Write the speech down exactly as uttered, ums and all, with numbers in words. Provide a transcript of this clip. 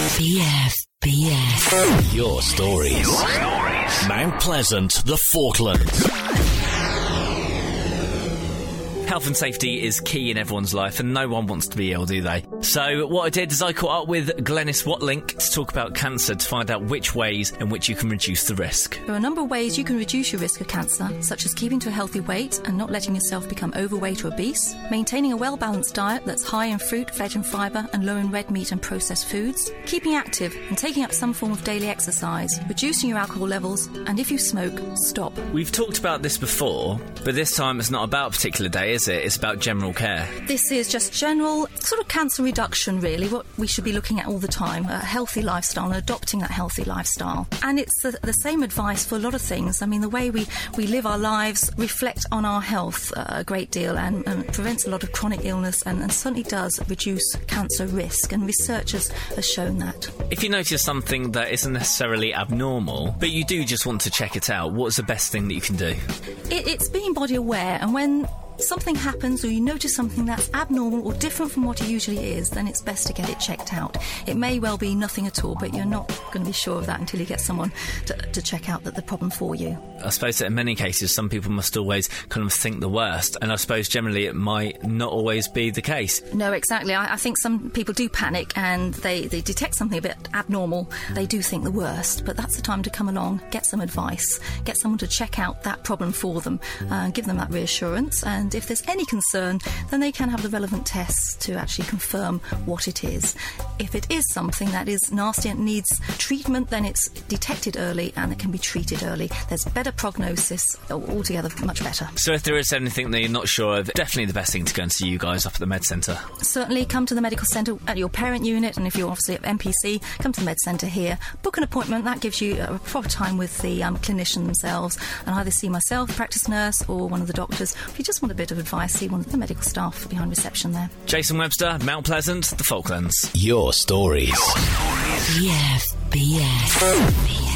B F B S. Your stories. Your stories. Mount Pleasant, the Falklands. Health and safety is key in everyone's life, and no one wants to be ill, do they? So what I did is I caught up with Glenys Watlink to talk about cancer, to find out which ways in which you can reduce the risk. There are a number of ways you can reduce your risk of cancer, such as keeping to a healthy weight and not letting yourself become overweight or obese, maintaining a well-balanced diet that's high in fruit, veg and fibre and low in red meat and processed foods, keeping active and taking up some form of daily exercise, reducing your alcohol levels, and if you smoke, stop. We've talked about this before, but this time it's not about a particular day, is it? It's about general care. This is just general sort of cancer reduction, really, what we should be looking at all the time, a healthy lifestyle and adopting that healthy lifestyle. And it's the, the same advice for a lot of things. I mean, the way we, we live our lives reflect on our health uh, a great deal, and, and prevents a lot of chronic illness, and, and certainly does reduce cancer risk, and research has, has shown that. If you notice something that isn't necessarily abnormal, but you do just want to check it out, what's the best thing that you can do? It, it's being body aware, and when something happens or you notice something that's abnormal or different from what it usually is, then it's best to get it checked out. It may well be nothing at all, but you're not going to be sure of that until you get someone to, to check out that the problem for you. I suppose that in many cases some people must always kind of think the worst, and I suppose generally it might not always be the case. No, exactly. I, I think some people do panic and they, they detect something a bit abnormal. They do think the worst, but that's the time to come along, get some advice, get someone to check out that problem for them, uh, give them that reassurance, and if there's any concern, then they can have the relevant tests to actually confirm what it is. If it is something that is nasty and needs treatment, then it's detected early and it can be treated early. There's better prognosis, altogether much better. So if there is anything that you're not sure of, definitely the best thing to go and see you guys up at the Med Centre. Certainly, come to the medical centre at your parent unit, and if you're obviously at M P C, come to the Med Centre here. Book an appointment. That gives you a proper time with the um, clinician themselves, and either see myself, practice nurse, or one of the doctors. If you just want a bit of advice, see one of the medical staff behind reception there. Jason Webster, Mount Pleasant, the Falklands. Your stories. B F B S.